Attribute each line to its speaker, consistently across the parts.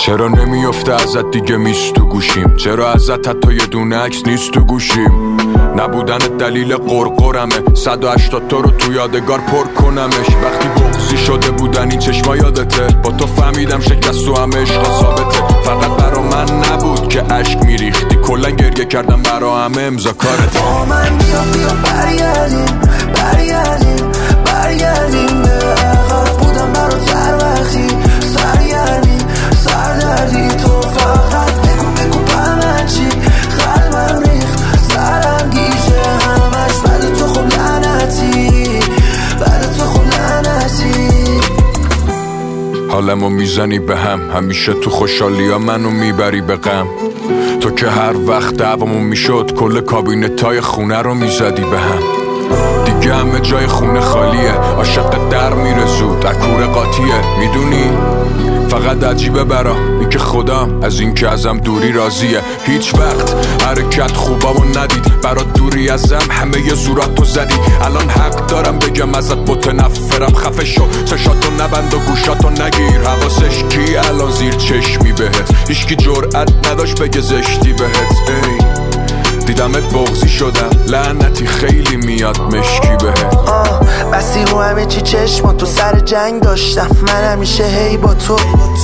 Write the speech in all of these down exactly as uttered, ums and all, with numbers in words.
Speaker 1: چرا نمیفته ازت دیگه میست تو گوشیم؟ چرا ازت حتی یه دونه عکس نیست تو گوشیم؟ نبودن دلیل قرقرمه، صد و هشتاد تا رو تو یادگار پر کنمش. وقتی بغضی شده بودن این چشما یادته، با تو فهمیدم شکست و همه عشقا ثابته. فقط برا من نبود که عشق میریختی، کلا گریه کردم برا همه امضا کارته.
Speaker 2: با من بیا بیا برگردیم برگردیم برگردیم به عقب. بودم برات هر وقتی سرگردی سردردی. تو فقط بگو بگو به چی قلبم ریخت سرم گیشه همش. بعد تو خب لعنتی بعد تو خب لعنتی.
Speaker 1: حالمو میزنی به هم، همیشه تو خوشحالی ها منو میبری به غم. تو که هر وقت دعوامون میشد کل کابینتای خونه رو میزدی به هم. دیگه همه جای خونه خالیه، عاشق در میره زود اکور قاطیه. میدونی فقط عجیبه برا این که خودم از این که ازم دوری راضیه. هیچ وقت حرکت خوبامو ندید، برا دوری ازم همه ی زوراتو زدی. الان حق دارم بگم ازت متنفرم، خفه شو چشاتو نبند و گوشاتو نگیر. حواسش کی الان زیر چشمی بهت؟ هیچکی جرأت نداشت بگه زشتی بهت. ای دیدمت بغضی شدم لعنتی، خیلی میاد مشکی بهت.
Speaker 2: آه بسی رو همه چی چشم تو سر جنگ داشتم. من همیشه هی با تو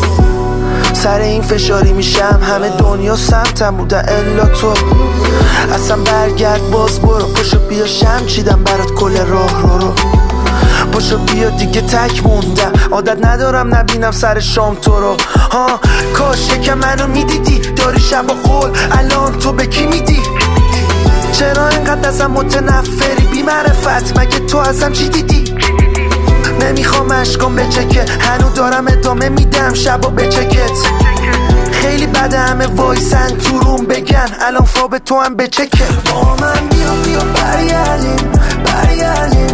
Speaker 2: سر این فشاری میشم، همه دنیا سمتم بودن الا تو. اصلا برگرد باز برو، پشو بیا شم چیدم برات کل راه رو رو. پشو بیا دیگه تک موندم، عادت ندارم نبینم سر شام تو رو. ها کاش که منو میدیدی، داری شب و قول الان تو به کی میدی؟ چرا اینقدر ازم متنفری بی معرفت؟ مگه تو ازم چی دیدی؟ نمیخوام عشقام بچکه، هنو دارم ادامه میدم شبا بچکت. خیلی بده همه وایسن تو روم بگن الان فاب تو هم بچکه. با من بیا بیا برگردیم برگردیم